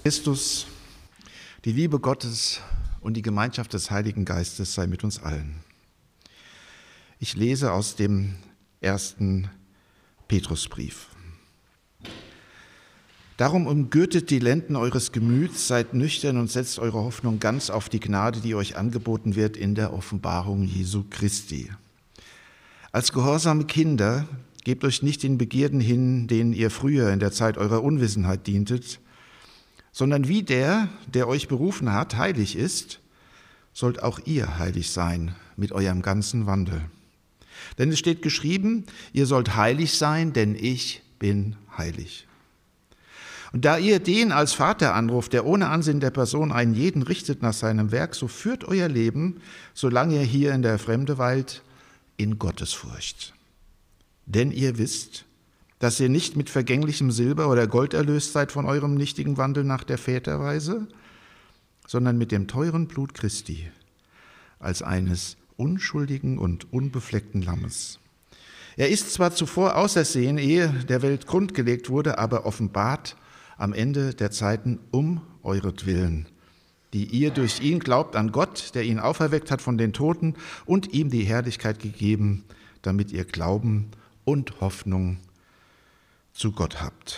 Christus, die Liebe Gottes und die Gemeinschaft des Heiligen Geistes sei mit uns allen. Ich lese aus dem 1. Petrusbrief. Darum umgürtet die Lenden eures Gemüts, seid nüchtern und setzt eure Hoffnung ganz auf die Gnade, die euch angeboten wird in der Offenbarung Jesu Christi. Als gehorsame Kinder gebt euch nicht den Begierden hin, denen ihr früher in der Zeit eurer Unwissenheit dientet, sondern wie der euch berufen hat, heilig ist, sollt auch ihr heilig sein mit eurem ganzen Wandel. Denn es steht geschrieben, ihr sollt heilig sein, denn ich bin heilig. Und da ihr den als Vater anruft, der ohne Ansehen der Person einen jeden richtet nach seinem Werk, so führt euer Leben, solange ihr hier in der Fremde weilt, in Gottesfurcht. Denn ihr wisst, dass ihr nicht mit vergänglichem Silber oder Gold erlöst seid von eurem nichtigen Wandel nach der Väterweise, sondern mit dem teuren Blut Christi, als eines unschuldigen und unbefleckten Lammes. Er ist zwar zuvor ausersehen, ehe der Welt Grund gelegt wurde, aber offenbart am Ende der Zeiten um euretwillen, die ihr durch ihn glaubt an Gott, der ihn auferweckt hat von den Toten und ihm die Herrlichkeit gegeben, damit ihr Glauben und Hoffnung zu Gott habt.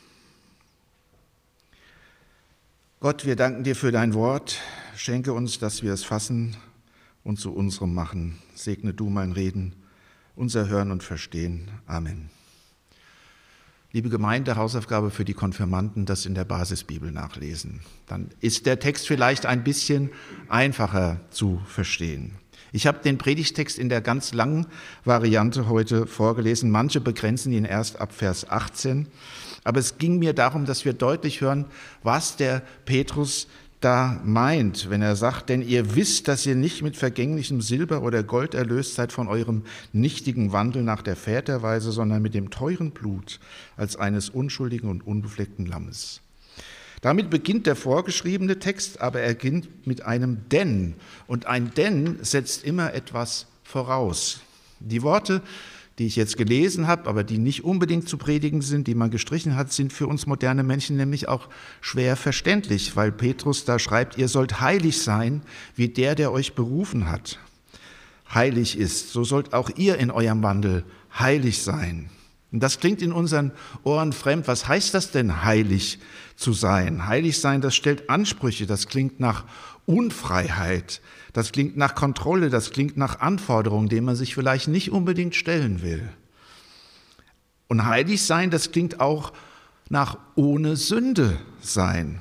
Gott, wir danken dir für dein Wort. Schenke uns, dass wir es fassen und zu unserem machen. Segne du mein Reden, unser Hören und Verstehen. Amen. Liebe Gemeinde, Hausaufgabe für die Konfirmanden, das in der Basisbibel nachlesen. Dann ist der Text vielleicht ein bisschen einfacher zu verstehen. Ich habe den Predigtext in der ganz langen Variante heute vorgelesen. Manche begrenzen ihn erst ab Vers 18. Aber es ging mir darum, dass wir deutlich hören, was der Petrus da meint, wenn er sagt, denn ihr wisst, dass ihr nicht mit vergänglichem Silber oder Gold erlöst seid von eurem nichtigen Wandel nach der Väterweise, sondern mit dem teuren Blut als eines unschuldigen und unbefleckten Lammes. Damit beginnt der vorgeschriebene Text, aber er beginnt mit einem Denn. Und ein Denn setzt immer etwas voraus. Die Worte, die ich jetzt gelesen habe, aber die nicht unbedingt zu predigen sind, die man gestrichen hat, sind für uns moderne Menschen nämlich auch schwer verständlich, weil Petrus da schreibt, ihr sollt heilig sein, wie der euch berufen hat, heilig ist. So sollt auch ihr in eurem Wandel heilig sein. Und das klingt in unseren Ohren fremd. Was heißt das denn, heilig zu sein? Heilig sein, das stellt Ansprüche, das klingt nach Unfreiheit, das klingt nach Kontrolle, das klingt nach Anforderungen, denen man sich vielleicht nicht unbedingt stellen will. Und heilig sein, das klingt auch nach ohne Sünde sein.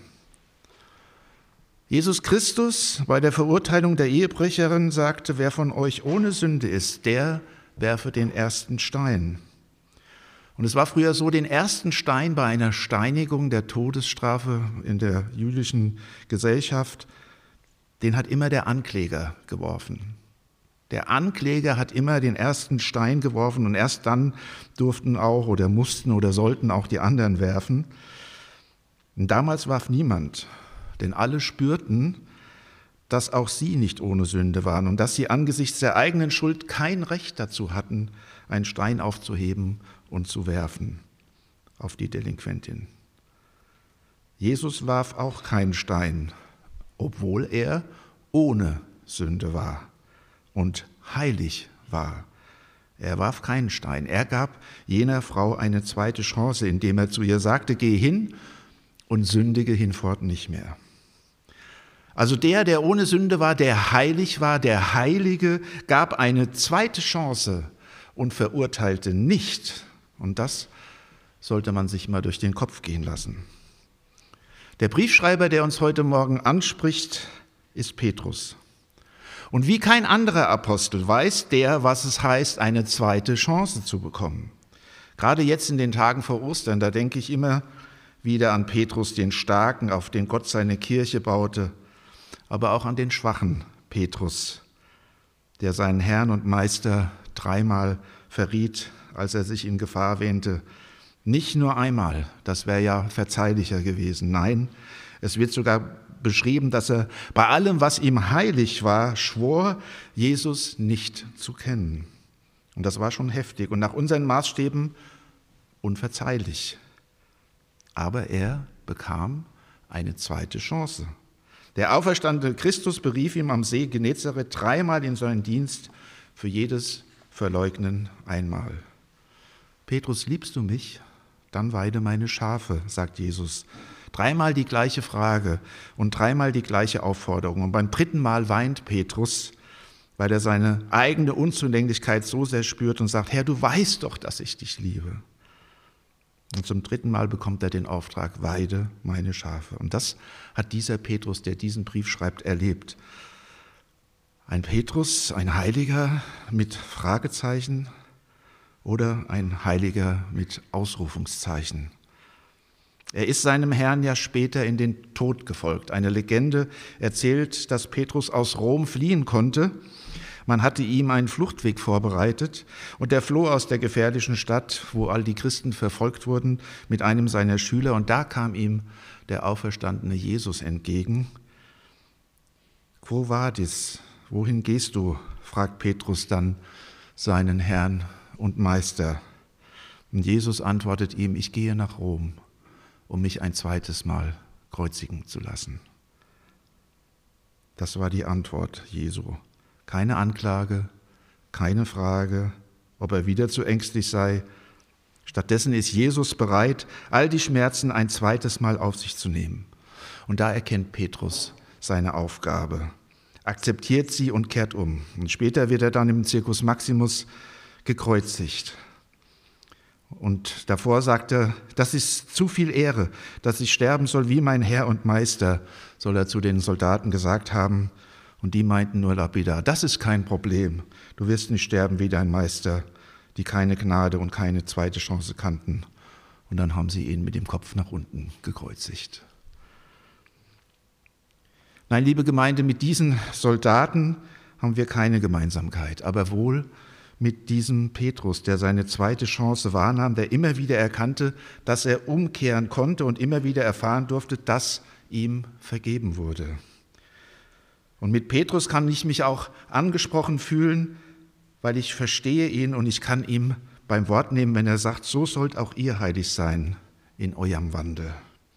Jesus Christus bei der Verurteilung der Ehebrecherin sagte, wer von euch ohne Sünde ist, der werfe den ersten Stein. Und es war früher so, den ersten Stein bei einer Steinigung der Todesstrafe in der jüdischen Gesellschaft, den hat immer der Ankläger geworfen. Der Ankläger hat immer den ersten Stein geworfen und erst dann durften auch oder mussten oder sollten auch die anderen werfen. Und damals warf niemand, denn alle spürten, dass auch sie nicht ohne Sünde waren und dass sie angesichts der eigenen Schuld kein Recht dazu hatten, einen Stein aufzuheben und zu werfen auf die Delinquentin. Jesus warf auch keinen Stein, obwohl er ohne Sünde war und heilig war. Er warf keinen Stein. Er gab jener Frau eine zweite Chance, indem er zu ihr sagte, geh hin und sündige hinfort nicht mehr. Also der ohne Sünde war, der heilig war, der Heilige, gab eine zweite Chance und verurteilte nicht. Und das sollte man sich mal durch den Kopf gehen lassen. Der Briefschreiber, der uns heute Morgen anspricht, ist Petrus. Und wie kein anderer Apostel weiß der, was es heißt, eine zweite Chance zu bekommen. Gerade jetzt in den Tagen vor Ostern, da denke ich immer wieder an Petrus, den Starken, auf den Gott seine Kirche baute, aber auch an den schwachen Petrus, der seinen Herrn und Meister dreimal verriet, als er sich in Gefahr wähnte. Nicht nur einmal, das wäre ja verzeihlicher gewesen. Nein, es wird sogar beschrieben, dass er bei allem, was ihm heilig war, schwor, Jesus nicht zu kennen. Und das war schon heftig und nach unseren Maßstäben unverzeihlich. Aber er bekam eine zweite Chance. Der auferstandene Christus berief ihm am See Genezareth 3-mal in seinen Dienst, für jedes Verleugnen einmal. Petrus, liebst du mich? Dann weide meine Schafe, sagt Jesus. 3-mal die gleiche Frage und 3-mal die gleiche Aufforderung. Und beim 3. Mal weint Petrus, weil er seine eigene Unzulänglichkeit so sehr spürt und sagt, Herr, du weißt doch, dass ich dich liebe. Und zum 3. Mal bekommt er den Auftrag, weide meine Schafe. Und das hat dieser Petrus, der diesen Brief schreibt, erlebt. Ein Petrus, ein Heiliger mit Fragezeichen oder ein Heiliger mit Ausrufungszeichen. Er ist seinem Herrn ja später in den Tod gefolgt. Eine Legende erzählt, dass Petrus aus Rom fliehen konnte. Man hatte ihm einen Fluchtweg vorbereitet und er floh aus der gefährlichen Stadt, wo all die Christen verfolgt wurden, mit einem seiner Schüler. Und da kam ihm der auferstandene Jesus entgegen. Quo vadis? Wohin gehst du? Fragt Petrus dann seinen Herrn und Meister. Und Jesus antwortet ihm, ich gehe nach Rom, um mich ein zweites Mal kreuzigen zu lassen. Das war die Antwort Jesu. Keine Anklage, keine Frage, ob er wieder zu ängstlich sei. Stattdessen ist Jesus bereit, all die Schmerzen ein zweites Mal auf sich zu nehmen. Und da erkennt Petrus seine Aufgabe, akzeptiert sie und kehrt um. Und später wird er dann im Circus Maximus gekreuzigt. Und davor sagt er, das ist zu viel Ehre, dass ich sterben soll wie mein Herr und Meister, soll er zu den Soldaten gesagt haben. Und die meinten nur lapidar, das ist kein Problem, du wirst nicht sterben wie dein Meister, die keine Gnade und keine zweite Chance kannten. Und dann haben sie ihn mit dem Kopf nach unten gekreuzigt. Nein, liebe Gemeinde, mit diesen Soldaten haben wir keine Gemeinsamkeit, aber wohl mit diesem Petrus, der seine zweite Chance wahrnahm, der immer wieder erkannte, dass er umkehren konnte und immer wieder erfahren durfte, dass ihm vergeben wurde. Und mit Petrus kann ich mich auch angesprochen fühlen, weil ich verstehe ihn und ich kann ihm beim Wort nehmen, wenn er sagt, so sollt auch ihr heilig sein in eurem Wandel.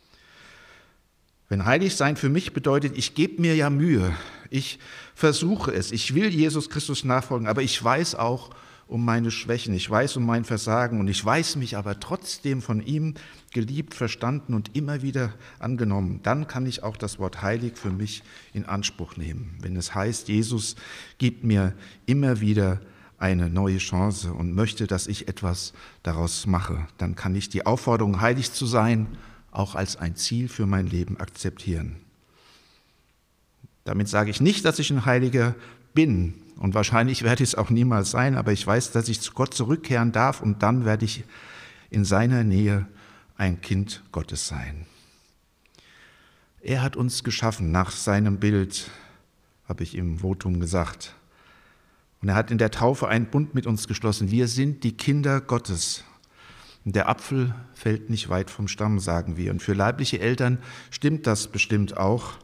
Wenn heilig sein für mich bedeutet, ich gebe mir ja Mühe, ich versuche es, ich will Jesus Christus nachfolgen, aber ich weiß auch um meine Schwächen, ich weiß um mein Versagen und ich weiß mich aber trotzdem von ihm geliebt, verstanden und immer wieder angenommen, dann kann ich auch das Wort heilig für mich in Anspruch nehmen. Wenn es heißt, Jesus gibt mir immer wieder eine neue Chance und möchte, dass ich etwas daraus mache, dann kann ich die Aufforderung, heilig zu sein, auch als ein Ziel für mein Leben akzeptieren. Damit sage ich nicht, dass ich ein Heiliger bin und wahrscheinlich werde ich es auch niemals sein, aber ich weiß, dass ich zu Gott zurückkehren darf und dann werde ich in seiner Nähe ein Kind Gottes sein. Er hat uns geschaffen nach seinem Bild, habe ich im Votum gesagt. Und er hat in der Taufe einen Bund mit uns geschlossen. Wir sind die Kinder Gottes. Und der Apfel fällt nicht weit vom Stamm, sagen wir. Und für leibliche Eltern stimmt das bestimmt auch.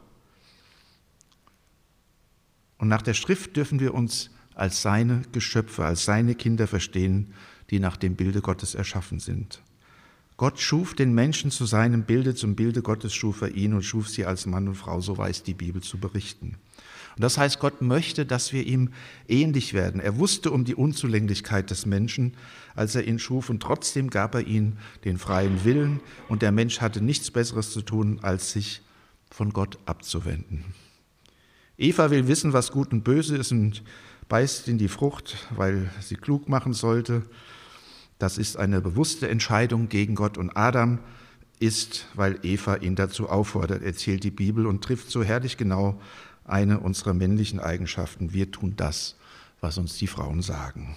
Und nach der Schrift dürfen wir uns als seine Geschöpfe, als seine Kinder verstehen, die nach dem Bilde Gottes erschaffen sind. Gott schuf den Menschen zu seinem Bilde, zum Bilde Gottes schuf er ihn und schuf sie als Mann und Frau, so weiß die Bibel zu berichten. Und das heißt, Gott möchte, dass wir ihm ähnlich werden. Er wusste um die Unzulänglichkeit des Menschen, als er ihn schuf, und trotzdem gab er ihm den freien Willen, und der Mensch hatte nichts Besseres zu tun, als sich von Gott abzuwenden. Eva will wissen, was gut und böse ist, und beißt in die Frucht, weil sie klug machen sollte. Das ist eine bewusste Entscheidung gegen Gott, und Adam ist, weil Eva ihn dazu auffordert, erzählt die Bibel, und trifft so herrlich genau eine unserer männlichen Eigenschaften. Wir tun das, was uns die Frauen sagen.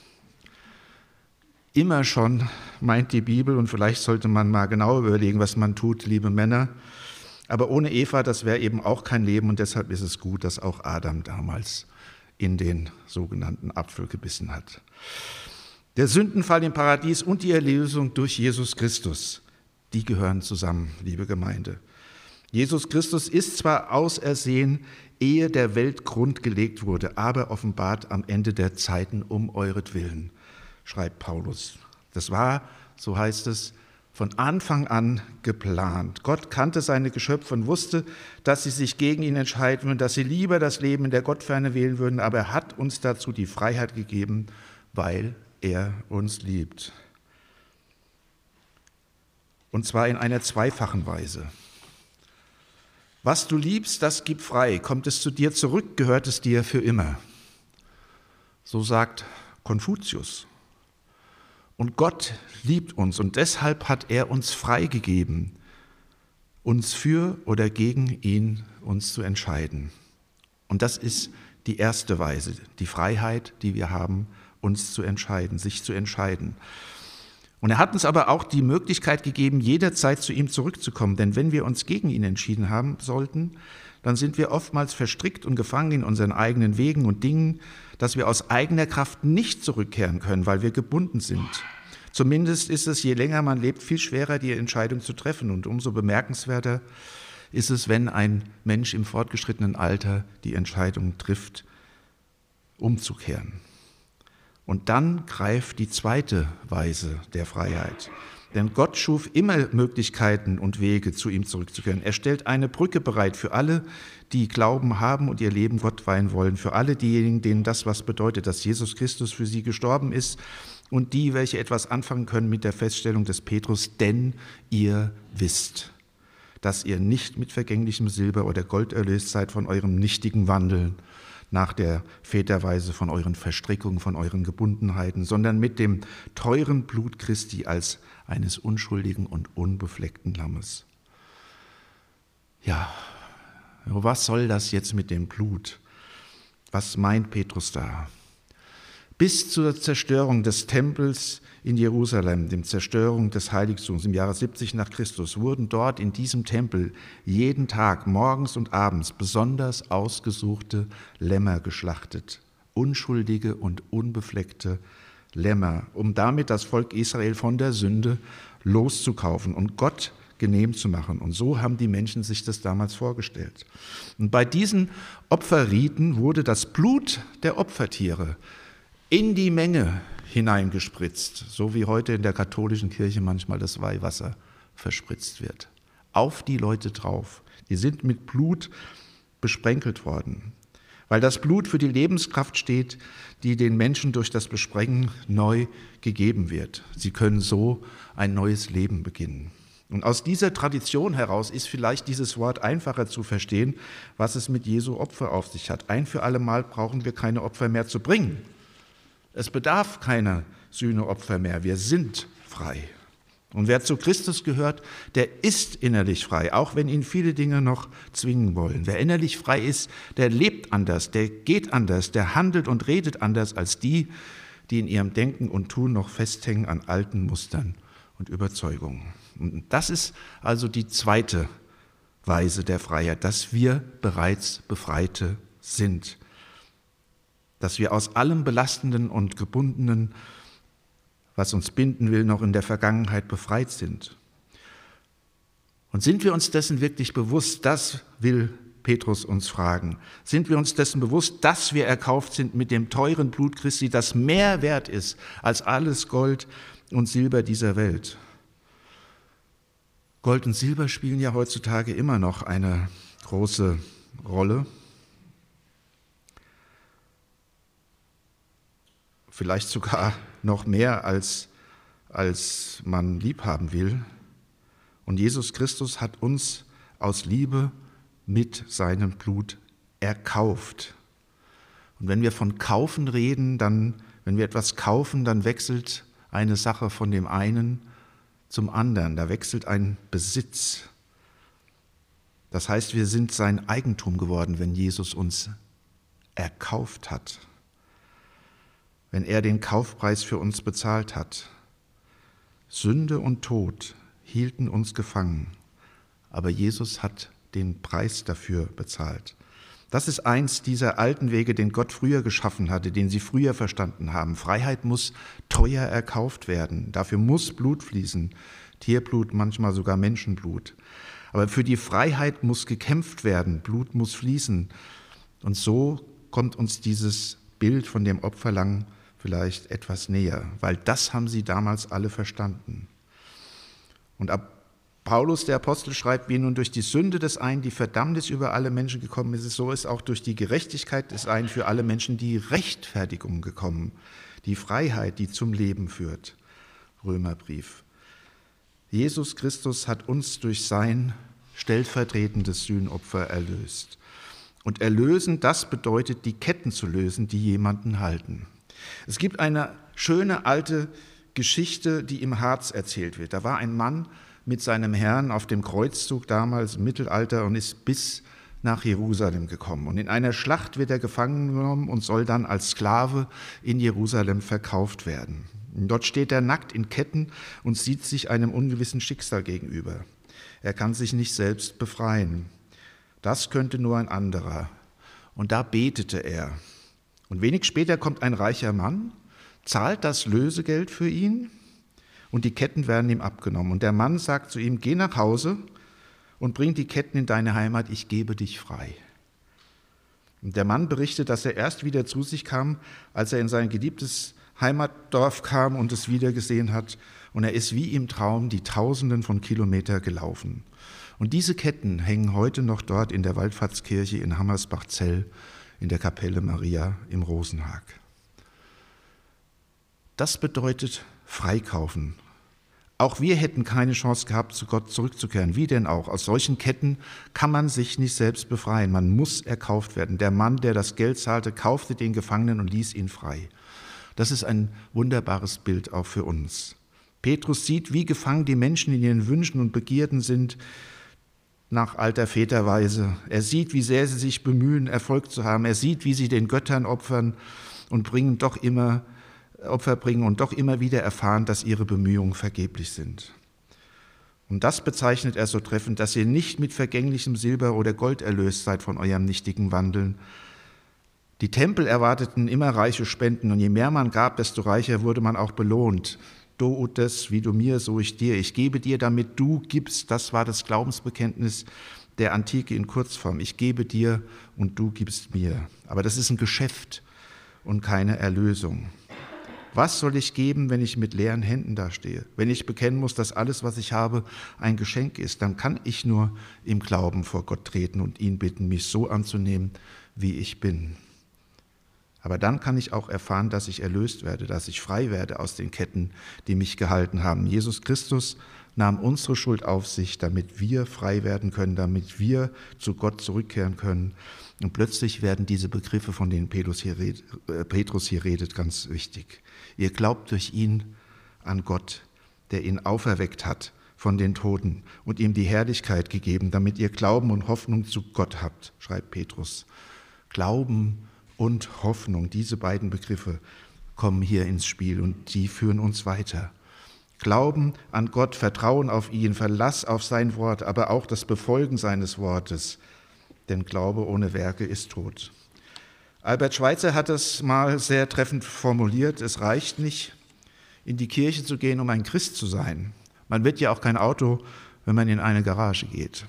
Immer schon, meint die Bibel, und vielleicht sollte man mal genau überlegen, was man tut, liebe Männer. Aber ohne Eva, das wäre eben auch kein Leben, und deshalb ist es gut, dass auch Adam damals in den sogenannten Apfel gebissen hat. Der Sündenfall im Paradies und die Erlösung durch Jesus Christus, die gehören zusammen, liebe Gemeinde. Jesus Christus ist zwar ausersehen, ehe der Welt Grund gelegt wurde, aber offenbart am Ende der Zeiten um euretwillen, schreibt Paulus. Das war, so heißt es, von Anfang an geplant. Gott kannte seine Geschöpfe und wusste, dass sie sich gegen ihn entscheiden würden, dass sie lieber das Leben in der Gottferne wählen würden, aber er hat uns dazu die Freiheit gegeben, weil er uns liebt. Und zwar in einer zweifachen Weise. Was du liebst, das gib frei. Kommt es zu dir zurück, gehört es dir für immer. So sagt Konfuzius. Und Gott liebt uns und deshalb hat er uns freigegeben, uns für oder gegen ihn uns zu entscheiden. Und das ist die erste Weise, die Freiheit, die wir haben, uns zu entscheiden, sich zu entscheiden. Und er hat uns aber auch die Möglichkeit gegeben, jederzeit zu ihm zurückzukommen. Denn wenn wir uns gegen ihn entschieden haben sollten, dann sind wir oftmals verstrickt und gefangen in unseren eigenen Wegen und Dingen, dass wir aus eigener Kraft nicht zurückkehren können, weil wir gebunden sind. Zumindest ist es, je länger man lebt, viel schwerer, die Entscheidung zu treffen. Und umso bemerkenswerter ist es, wenn ein Mensch im fortgeschrittenen Alter die Entscheidung trifft, umzukehren. Und dann greift die zweite Weise der Freiheit. Denn Gott schuf immer Möglichkeiten und Wege, zu ihm zurückzukehren. Er stellt eine Brücke bereit für alle, die Glauben haben und ihr Leben Gott weihen wollen. Für alle diejenigen, denen das was bedeutet, dass Jesus Christus für sie gestorben ist. Und die, welche etwas anfangen können mit der Feststellung des Petrus, denn ihr wisst, dass ihr nicht mit vergänglichem Silber oder Gold erlöst seid von eurem nichtigen Wandeln, nach der Väterweise von euren Verstrickungen, von euren Gebundenheiten, sondern mit dem teuren Blut Christi als eines unschuldigen und unbefleckten Lammes. Ja, was soll das jetzt mit dem Blut? Was meint Petrus da? Bis zur Zerstörung des Tempels in Jerusalem, dem Zerstörung des Heiligtums im Jahre 70 nach Christus, wurden dort in diesem Tempel jeden Tag, morgens und abends, besonders ausgesuchte Lämmer geschlachtet. Unschuldige und unbefleckte Lämmer, um damit das Volk Israel von der Sünde loszukaufen und Gott genehm zu machen. Und so haben die Menschen sich das damals vorgestellt. Und bei diesen Opferriten wurde das Blut der Opfertiere in die Menge hineingespritzt, so wie heute in der katholischen Kirche manchmal das Weihwasser verspritzt wird. Auf die Leute drauf. Die sind mit Blut besprenkelt worden, weil das Blut für die Lebenskraft steht, die den Menschen durch das Besprengen neu gegeben wird. Sie können so ein neues Leben beginnen. Und aus dieser Tradition heraus ist vielleicht dieses Wort einfacher zu verstehen, was es mit Jesu Opfer auf sich hat. Ein für alle Mal brauchen wir keine Opfer mehr zu bringen. Es bedarf keiner Sühneopfer mehr. Wir sind frei. Und wer zu Christus gehört, der ist innerlich frei, auch wenn ihn viele Dinge noch zwingen wollen. Wer innerlich frei ist, der lebt anders, der geht anders, der handelt und redet anders als die, die in ihrem Denken und Tun noch festhängen an alten Mustern und Überzeugungen. Und das ist also die zweite Weise der Freiheit, dass wir bereits Befreite sind. Dass wir aus allem Belastenden und Gebundenen, was uns binden will, noch in der Vergangenheit befreit sind. Und sind wir uns dessen wirklich bewusst? Das will Petrus uns fragen. Sind wir uns dessen bewusst, dass wir erkauft sind mit dem teuren Blut Christi, das mehr wert ist als alles Gold und Silber dieser Welt? Gold und Silber spielen ja heutzutage immer noch eine große Rolle. Vielleicht sogar noch mehr, als man lieb haben will. Und Jesus Christus hat uns aus Liebe mit seinem Blut erkauft. Und wenn wir von kaufen reden, wenn wir etwas kaufen, dann wechselt eine Sache von dem einen zum anderen. Da wechselt ein Besitz. Das heißt, wir sind sein Eigentum geworden, wenn Jesus uns erkauft hat. Wenn er den Kaufpreis für uns bezahlt hat. Sünde und Tod hielten uns gefangen, aber Jesus hat den Preis dafür bezahlt. Das ist eins dieser alten Wege, den Gott früher geschaffen hatte, den sie früher verstanden haben. Freiheit muss teuer erkauft werden. Dafür muss Blut fließen, Tierblut, manchmal sogar Menschenblut. Aber für die Freiheit muss gekämpft werden, Blut muss fließen. Und so kommt uns dieses Bild von dem Opferlamm vielleicht etwas näher, weil das haben sie damals alle verstanden. Und Paulus, der Apostel, schreibt, wie nun durch die Sünde des einen die Verdammnis über alle Menschen gekommen ist, so ist auch durch die Gerechtigkeit des einen für alle Menschen die Rechtfertigung gekommen, die Freiheit, die zum Leben führt. Römerbrief. Jesus Christus hat uns durch sein stellvertretendes Sühnopfer erlöst. Und erlösen, das bedeutet, die Ketten zu lösen, die jemanden halten. Es gibt eine schöne alte Geschichte, die im Harz erzählt wird. Da war ein Mann mit seinem Herrn auf dem Kreuzzug damals im Mittelalter und ist bis nach Jerusalem gekommen. Und in einer Schlacht wird er gefangen genommen und soll dann als Sklave in Jerusalem verkauft werden. Und dort steht er nackt in Ketten und sieht sich einem ungewissen Schicksal gegenüber. Er kann sich nicht selbst befreien. Das könnte nur ein anderer. Und da betete er. Und wenig später kommt ein reicher Mann, zahlt das Lösegeld für ihn und die Ketten werden ihm abgenommen. Und der Mann sagt zu ihm, geh nach Hause und bring die Ketten in deine Heimat, ich gebe dich frei. Und der Mann berichtet, dass er erst wieder zu sich kam, als er in sein geliebtes Heimatdorf kam und es wieder gesehen hat. Und er ist wie im Traum die Tausenden von Kilometern gelaufen. Und diese Ketten hängen heute noch dort in der Wallfahrtskirche in Hammersbach-Zell in der Kapelle Maria im Rosenhag. Das bedeutet freikaufen. Auch wir hätten keine Chance gehabt, zu Gott zurückzukehren. Wie denn auch? Aus solchen Ketten kann man sich nicht selbst befreien. Man muss erkauft werden. Der Mann, der das Geld zahlte, kaufte den Gefangenen und ließ ihn frei. Das ist ein wunderbares Bild auch für uns. Petrus sieht, wie gefangen die Menschen in ihren Wünschen und Begierden sind, nach alter Väterweise. Er sieht, wie sehr sie sich bemühen, Erfolg zu haben. Er sieht, wie sie den Göttern opfern und Opfer bringen und doch immer wieder erfahren, dass ihre Bemühungen vergeblich sind. Und das bezeichnet er so treffend, dass ihr nicht mit vergänglichem Silber oder Gold erlöst seid von eurem nichtigen Wandeln. Die Tempel erwarteten immer reiche Spenden und je mehr man gab, desto reicher wurde man auch belohnt. Do ut des, wie du mir, so ich dir. Ich gebe dir, damit du gibst. Das war das Glaubensbekenntnis der Antike in Kurzform. Ich gebe dir und du gibst mir. Aber das ist ein Geschäft und keine Erlösung. Was soll ich geben, wenn ich mit leeren Händen dastehe? Wenn ich bekennen muss, dass alles, was ich habe, ein Geschenk ist, dann kann ich nur im Glauben vor Gott treten und ihn bitten, mich so anzunehmen, wie ich bin. Aber dann kann ich auch erfahren, dass ich erlöst werde, dass ich frei werde aus den Ketten, die mich gehalten haben. Jesus Christus nahm unsere Schuld auf sich, damit wir frei werden können, damit wir zu Gott zurückkehren können. Und plötzlich werden diese Begriffe, von denen Petrus hier redet, ganz wichtig. Ihr glaubt durch ihn an Gott, der ihn auferweckt hat von den Toten und ihm die Herrlichkeit gegeben, damit ihr Glauben und Hoffnung zu Gott habt, schreibt Petrus. Glauben und Hoffnung, diese beiden Begriffe kommen hier ins Spiel und die führen uns weiter. Glauben an Gott, Vertrauen auf ihn, Verlass auf sein Wort, aber auch das Befolgen seines Wortes, denn Glaube ohne Werke ist tot. Albert Schweitzer hat es mal sehr treffend formuliert, es reicht nicht, in die Kirche zu gehen, um ein Christ zu sein. Man wird ja auch kein Auto, wenn man in eine Garage geht.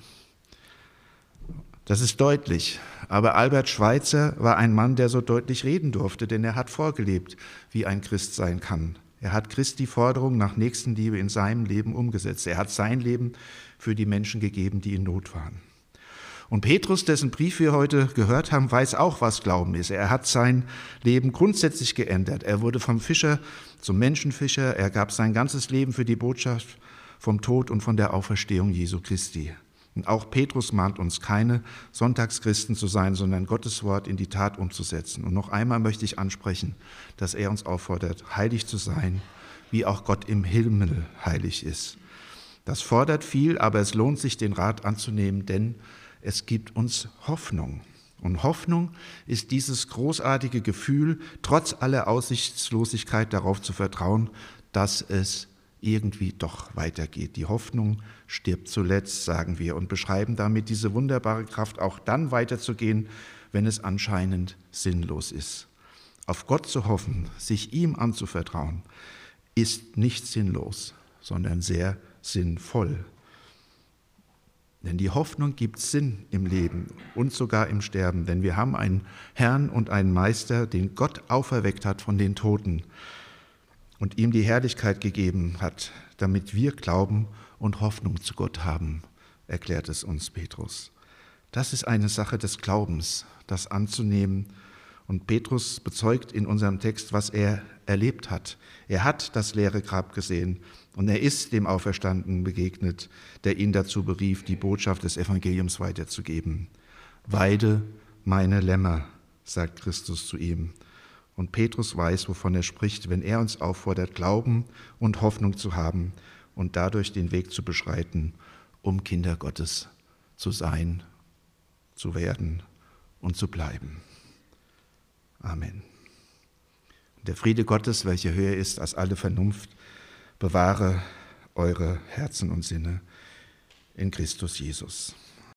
Das ist deutlich, aber Albert Schweitzer war ein Mann, der so deutlich reden durfte, denn er hat vorgelebt, wie ein Christ sein kann. Er hat Christi Forderung nach Nächstenliebe in seinem Leben umgesetzt. Er hat sein Leben für die Menschen gegeben, die in Not waren. Und Petrus, dessen Brief wir heute gehört haben, weiß auch, was Glauben ist. Er hat sein Leben grundsätzlich geändert. Er wurde vom Fischer zum Menschenfischer. Er gab sein ganzes Leben für die Botschaft vom Tod und von der Auferstehung Jesu Christi. Und auch Petrus mahnt uns, keine Sonntagschristen zu sein, sondern Gottes Wort in die Tat umzusetzen. Und noch einmal möchte ich ansprechen, dass er uns auffordert, heilig zu sein, wie auch Gott im Himmel heilig ist. Das fordert viel, aber es lohnt sich, den Rat anzunehmen, denn es gibt uns Hoffnung. Und Hoffnung ist dieses großartige Gefühl, trotz aller Aussichtslosigkeit darauf zu vertrauen, dass es irgendwie doch weitergeht. Die Hoffnung stirbt zuletzt, sagen wir, und beschreiben damit diese wunderbare Kraft, auch dann weiterzugehen, wenn es anscheinend sinnlos ist. Auf Gott zu hoffen, sich ihm anzuvertrauen, ist nicht sinnlos, sondern sehr sinnvoll. Denn die Hoffnung gibt Sinn im Leben und sogar im Sterben, denn wir haben einen Herrn und einen Meister, den Gott auferweckt hat von den Toten und ihm die Herrlichkeit gegeben hat, damit wir glauben und Hoffnung zu Gott haben, erklärt es uns Petrus. Das ist eine Sache des Glaubens, das anzunehmen. Und Petrus bezeugt in unserem Text, was er erlebt hat. Er hat das leere Grab gesehen und er ist dem Auferstandenen begegnet, der ihn dazu berief, die Botschaft des Evangeliums weiterzugeben. Weide meine Lämmer, sagt Christus zu ihm. Und Petrus weiß, wovon er spricht, wenn er uns auffordert, Glauben und Hoffnung zu haben und dadurch den Weg zu beschreiten, um Kinder Gottes zu sein, zu werden und zu bleiben. Amen. Der Friede Gottes, welcher höher ist als alle Vernunft, bewahre eure Herzen und Sinne in Christus Jesus.